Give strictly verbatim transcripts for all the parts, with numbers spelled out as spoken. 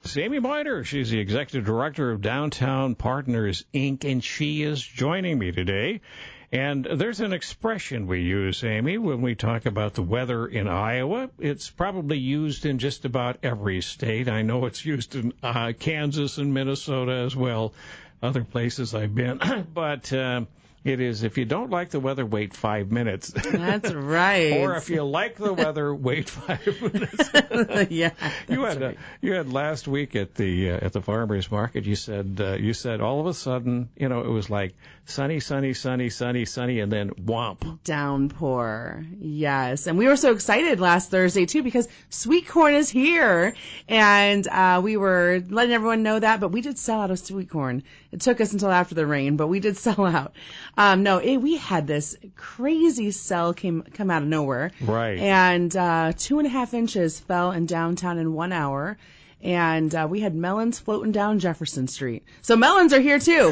It's Amy Miner. She's the executive director of Downtown Partners, Incorporated, and she is joining me today. And there's an expression we use, Amy, when we talk about the weather in Iowa. It's probably used in just about every state. I know it's used in uh, Kansas and Minnesota as well, other places I've been. but uh, it is, if you don't like the weather, wait five minutes. That's right. Or if you like the weather, wait five minutes. yeah, you had right. uh, you had last week at the uh, at the farmers market. You said uh, you said all of a sudden, you know, it was like sunny, sunny, sunny, sunny, sunny, and then whomp. Downpour. Yes. And we were so excited last Thursday, too, because sweet corn is here. And uh, we were letting everyone know that, but we did sell out of sweet corn. It took us until after the rain, but we did sell out. Um, no, it, we had this crazy sell came come out of nowhere. Right. And uh, two and a half inches fell in downtown in one hour. And uh, we had melons floating down Jefferson Street. So melons are here, too.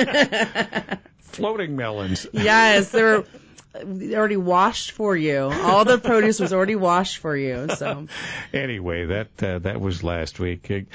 Floating melons. Yes, they were already washed for you. All the produce was already washed for you. So anyway, that uh, that was last week. It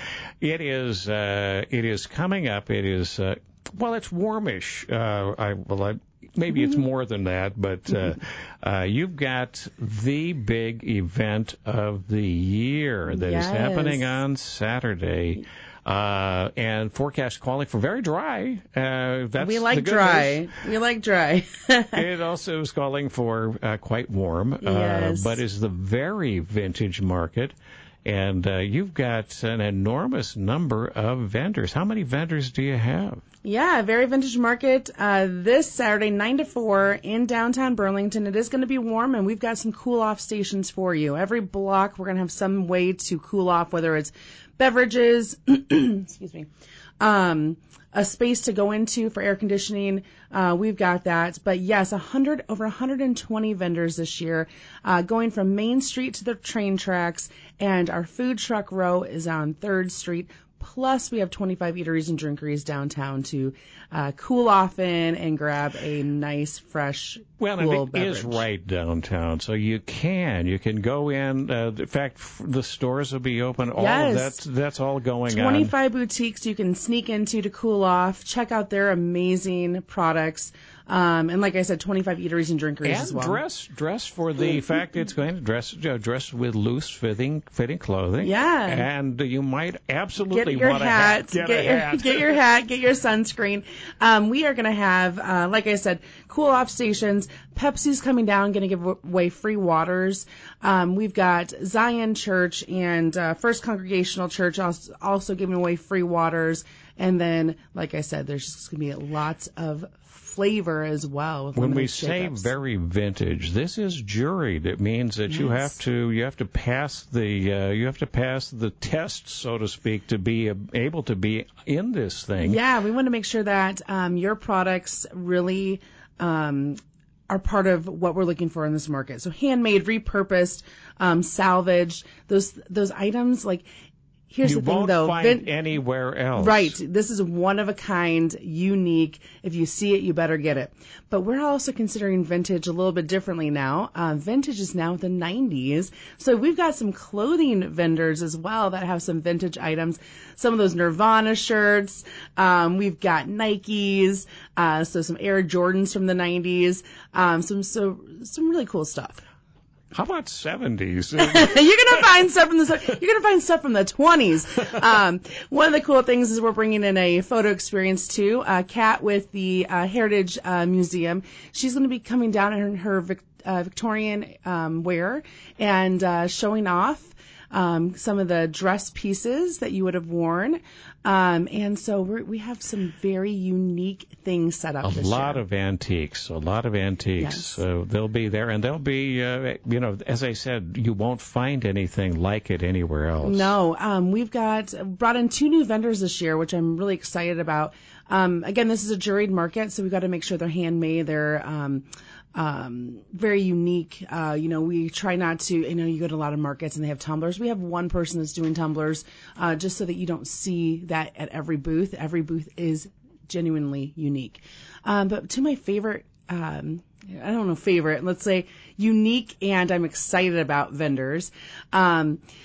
is uh, it is coming up. It is uh, well, it's warmish. Uh, I well, I, maybe it's more than that, but uh, uh, you've got the big event of the year that yes. is happening on Saturday. Uh, and forecast calling for very dry. Uh, that's we like the good dry. news. We like dry. It also is calling for uh, quite warm, yes. uh, but is the very vintage market. And uh, you've got an enormous number of vendors. How many vendors do you have? Yeah, very vintage market uh, this Saturday, nine to four in downtown Burlington. It is going to be warm, and we've got some cool-off stations for you. Every block, we're going to have some way to cool off, whether it's beverages, excuse me, um, a space to go into for air conditioning. Uh, we've got that. But yes, one hundred, over one hundred twenty vendors this year, uh, going from Main Street to the train tracks, and our food truck row is on third Street. Plus, we have twenty-five eateries and drinkeries downtown to uh, cool off in and grab a nice, fresh, well, cool and it beverage. is right downtown, so you can you can go in. Uh, in fact, the stores will be open. All yes. of that's that's all going twenty-five on. twenty-five boutiques you can sneak into to cool off. Check out their amazing products. Um, and like I said, twenty-five eateries and drinkeries and as well. dress dress for the fact it's going to dress uh, dress with loose fitting fitting clothing. Yeah. And you might absolutely get your want hat, to get, get a your hat. get your hat, get your sunscreen. Um, we are going to have, uh, like I said, cool off stations. Pepsi's coming down, going to give away free waters. Um, we've got Zion Church and uh, First Congregational Church also, also giving away free waters. And then, like I said, there's just going to be lots of flavor as well. When we say very vintage, this is juried. It means that yes. you have to you have to pass the uh, you have to pass the test, so to speak, to be able to be in this thing. Yeah, we want to make sure that um, your products really um, are part of what we're looking for in this market. So handmade, repurposed, um, salvaged, those those items like. Here's you the thing, won't though. find Vin- anywhere else. Right. This is one of a kind, unique. If you see it, you better get it. But we're also considering vintage a little bit differently now. Uh, vintage is now the nineties. So we've got some clothing vendors as well that have some vintage items. Some of those Nirvana shirts. Um, we've got Nikes. Uh, so some Air Jordans from the nineties. Um, some so some really cool stuff. How about seventies? You're gonna find stuff from the you're gonna find stuff from the twenties. Um, one of the cool things is we're bringing in a photo experience too. Uh, Kat with the uh, Heritage uh, Museum. She's gonna be coming down in her Vic, uh, Victorian um, wear and uh, showing off um, some of the dress pieces that you would have worn. Um, and so we're, we have some very unique things set up a this lot year. of antiques, a lot of antiques. Yes. So they'll be there, and they'll be, uh, you know, as I said, you won't find anything like it anywhere else. No, um, we've got brought in two new vendors this year, which I'm really excited about. Um, again, this is a juried market, so we've got to make sure they're handmade. They're um, um, very unique. Uh, you know, we try not to, you know, you go to a lot of markets and they have tumblers. We have one person that's doing tumblers, uh, just so that you don't see that at every booth. Every booth is genuinely unique. Um, but to my favorite, um, I don't know, favorite, let's say unique and I'm excited about vendors. Um,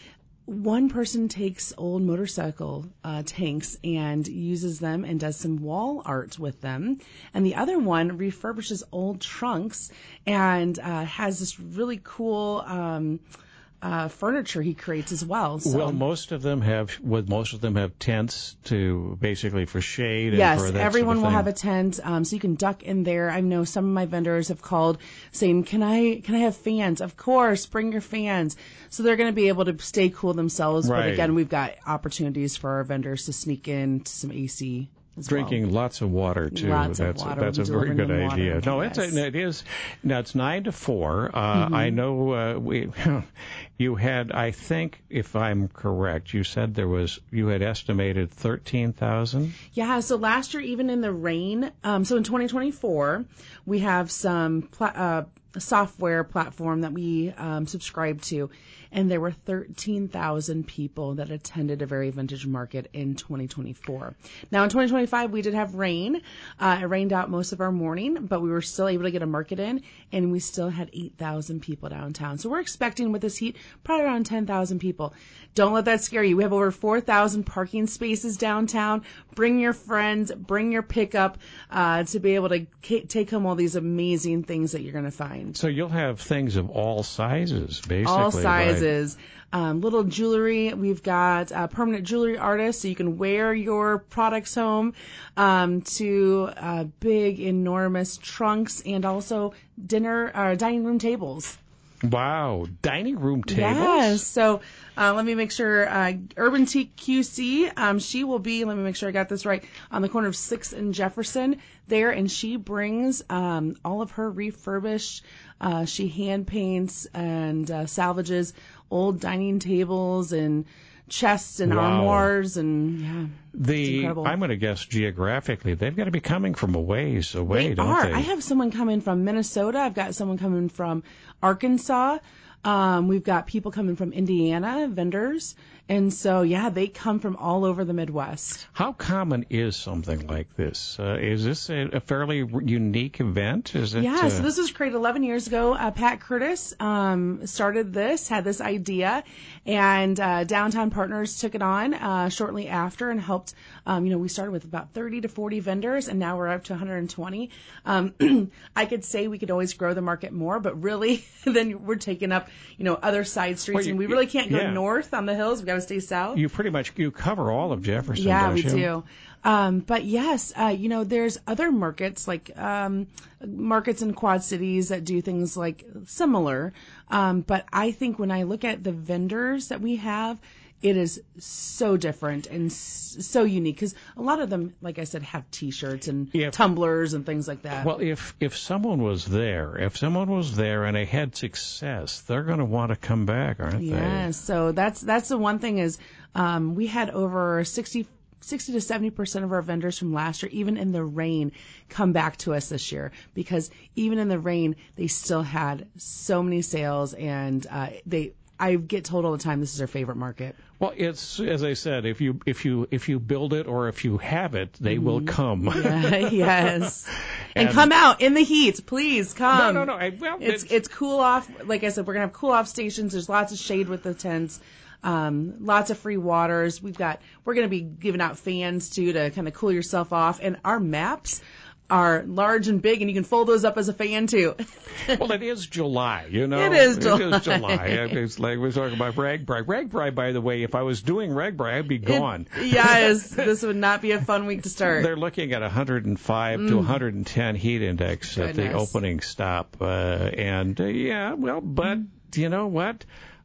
one person takes old motorcycle uh, tanks and uses them and does some wall art with them. And the other one refurbishes old trunks and uh, has this really cool um, uh, furniture he creates as well. So. Well, most of them have, would most of them have tents to basically for shade? And Yes, for that everyone sort of will thing? have a tent, um, so you can duck in there. I know some of my vendors have called saying, "Can I can I have fans?" Of course, bring your fans. So they're going to be able to stay cool themselves. Right. But again, we've got opportunities for our vendors to sneak in to some A C. As Drinking well. lots of water too. Lots that's of water. that's We'll a be very good delivering them idea. water. No, Yes. it's a, it is. Now it's nine to four. Uh, Mm-hmm. I know uh, we. You had, I think, if I'm correct, you said there was. You had estimated thirteen thousand. Yeah, so last year, even in the rain, um, so in twenty twenty-four, we have some pla- uh, software platform that we um, subscribe to, and there were thirteen thousand people that attended a Very Vintage Market in twenty twenty-four. Now, in twenty twenty-five, we did have rain. Uh, it rained out most of our morning, but we were still able to get a market in, and we still had eight thousand people downtown. So we're expecting with this heat, probably around ten thousand people. Don't let that scare you. We have over four thousand parking spaces downtown. Bring your friends, bring your pickup uh, to be able to ca- take home all these amazing things that you're going to find. So you'll have things of all sizes, basically. All right? sizes. Um, little jewelry. We've got uh, permanent jewelry artists, so you can wear your products home, um, to uh, big, enormous trunks, and also dinner or uh, dining room tables. Wow, dining room tables. Yes. So uh, let me make sure. Uh, Urban Tea Q C. Um, she will be. Let me make sure I got this right. On the corner of Sixth and Jefferson there, and she brings um, all of her refurbished. Uh, she hand paints and uh, salvages old dining tables and chests and Wow. armoires, and yeah, it's The incredible. I'm going to guess geographically, they've got to be coming from a ways away, They don't are. they? I have someone coming from Minnesota. I've got someone coming from Arkansas. Um, we've got people coming from Indiana, vendors. And so, yeah, they come from all over the Midwest. How common is something like this? Uh, is this a, a fairly unique event? Is it? Yeah, uh, so this was created eleven years ago. Uh, Pat Curtis um, started this, had this idea, and uh, Downtown Partners took it on uh, shortly after and helped. Um, you know, we started with about thirty to forty vendors, and now we're up to one hundred twenty. Um, I could say we could always grow the market more, but really, then we're taking up, you know, other side streets, Well, you- and we really can't go yeah. north on the hills. We've got to stay south. You pretty much you cover all of Jefferson, Yeah, don't we you? do. Um, but yes, uh, you know, there's other markets like um, markets in Quad Cities that do things like similar. Um, but I think when I look at the vendors that we have, it is so different and s- so unique because a lot of them, like I said, have T-shirts and Yeah. tumblers and things like that. Well, if if someone was there, if someone was there and they had success, they're going to want to come back, aren't Yeah, so that's that's the one thing is um, we had over sixty, sixty to seventy percent of our vendors from last year, even in the rain, come back to us this year because even in the rain, they still had so many sales and uh, they. I get told all the time this is our favorite market. they? Well, it's as I said, if you if you if you build it or if you have it, they will come. Yeah, yes. And, And- come out in the heat, please come. No, no, no. I, well, It's it's, it's cool off. Like I said, we're gonna have cool off stations. There's lots of shade with the tents. Um, lots of free waters. We've got. We're gonna be giving out fans too to kind of cool yourself off. And our maps are large and big, and you can fold those up as a fan too. well, it is July, you know. It is It July. is July. It's like we're talking about RAGBRAI. RAGBRAI, by the way, if I was doing RAGBRAI, I'd be gone. It- yes, this would not be a fun week to start. They're looking at one hundred five to one hundred ten heat index at the Goodness. opening stop. Uh, and, uh, yeah, well, but you know what?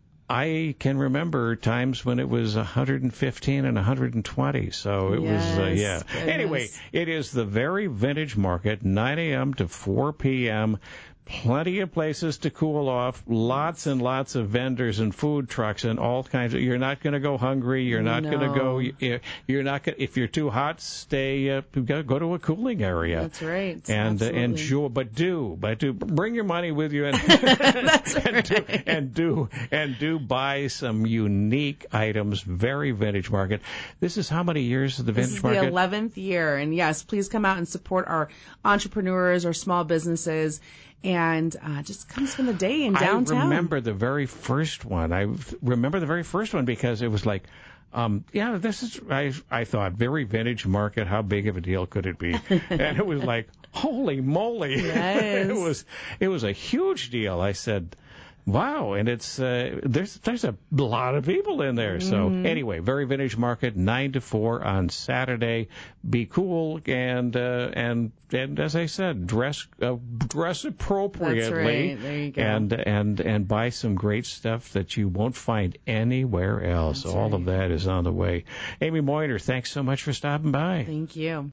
I can remember times when it was one hundred fifteen and one hundred twenty. So it was, uh, Yes, yeah. goodness. Anyway, it is the Very Vintage Market, nine a.m. to four p.m. Plenty of places to cool off, lots and lots of vendors and food trucks and all kinds of. You're not going to go hungry. You're not going to go. No. You're not going. If you're too hot, stay. Uh, go, go to a cooling area. That's right. And uh, Absolutely. enjoy, but do, but do bring your money with you and That's and, right. do, and do and do buy some unique items. Very Vintage Market. This is how many years of the This Vintage is Market? the eleventh year, and yes, please come out and support our entrepreneurs, our small businesses. and uh, just come spend the day in downtown. I remember the very first one. I remember the very first one because it was like, um, yeah, this is, I, I thought, very vintage market. How big of a deal could it be? And it was like, holy moly. Yes. it was, it was a huge deal. I said, wow, and it's uh, there's there's a lot of people in there. So Mm-hmm. anyway, very vintage market, nine to four on Saturday. Be cool and uh, and and as I said, dress uh, dress appropriately. That's right. There you go. And and and buy some great stuff that you won't find anywhere else. That's All right. of that is on the way. Amy Moyner, thanks so much for stopping by. Thank you.